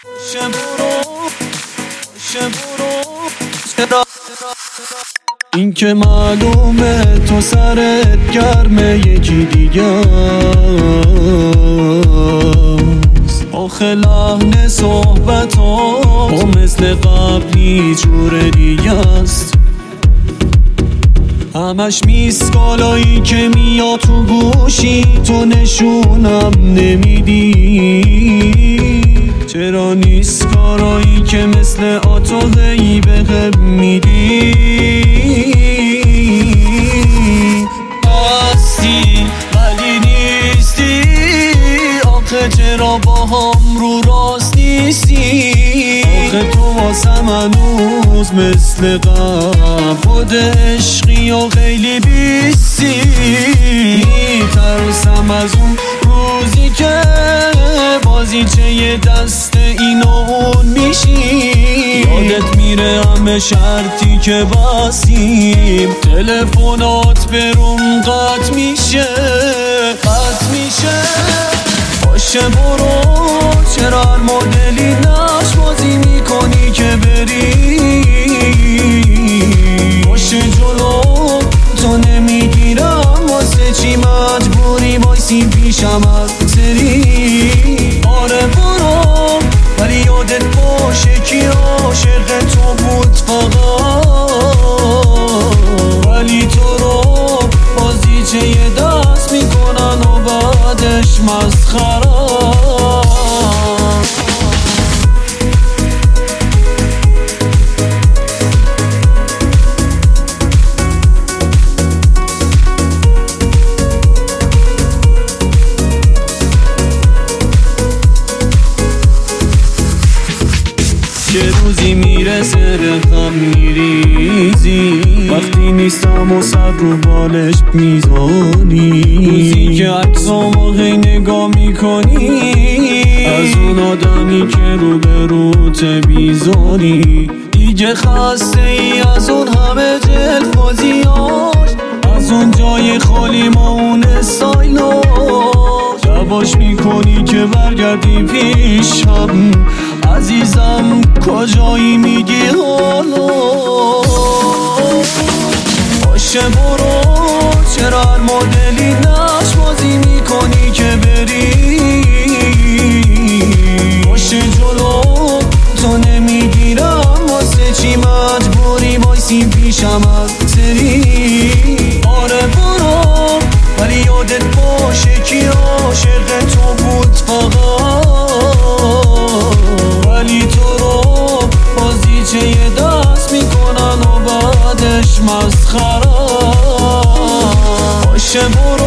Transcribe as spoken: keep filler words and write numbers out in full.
این که معلومه تو سرت گرمه یکی دیگه است. آخه لحن صحبت ها با مثل قبلی جور دیگه است. همش میسکالایی که میاد تو گوشی تو نشونم نمیدی. چرا نیست کارایی که مثل آتاهی بهم میدی؟ هستی ولی نیستی، آخه چرا با هم رو راست نیستی؟ آخه تو واسم هنوز مثل قبل خود عشقی و خیلی بیستی. میترسم از اون روزی که بازیچه یه دست این و اون میشی. یادت میره همه شرطی که بستیم، تلفنات بروم قطع میشه قطع میشه. باشه برو، چرا هر مدلی نقش بازی میکنی که بری؟ باشه جلو تو نمیگیرم، واسه چی مجبوری بایسی پیشم هر سری؟ آره برو، ولی یادت باشه کی عاشق تو بود فقط، ولی تو رو بازیچه یه دست میکنن و بعدش مسخره. چه روزی میرسه رقم میریزی، وقتی نیستم و سر رو بالش میزانی. روزی که عکسامو هی نگاه میکنی، از اون آدمی که رو به روت بیزاری. دیگه خسته ای از اون همه جلفازیاش، از اون جای خالی ما اون استایلاش. شباش میکنی که برگردی پیشم، عزیزم کجایی میگی حالا؟ باشه برو، چرا هر مدلی نقش بازی میکنی که بری؟ باشه جلو تو نمیگیرم، واسه چی مجبوری بایسی پیشم هر سری؟ آره برو، ولی یادت باشه کی عاشق تو بود فقط، ولی تو رو بازیچه یه دست میکنن و بعدش مسخره. باشه برو،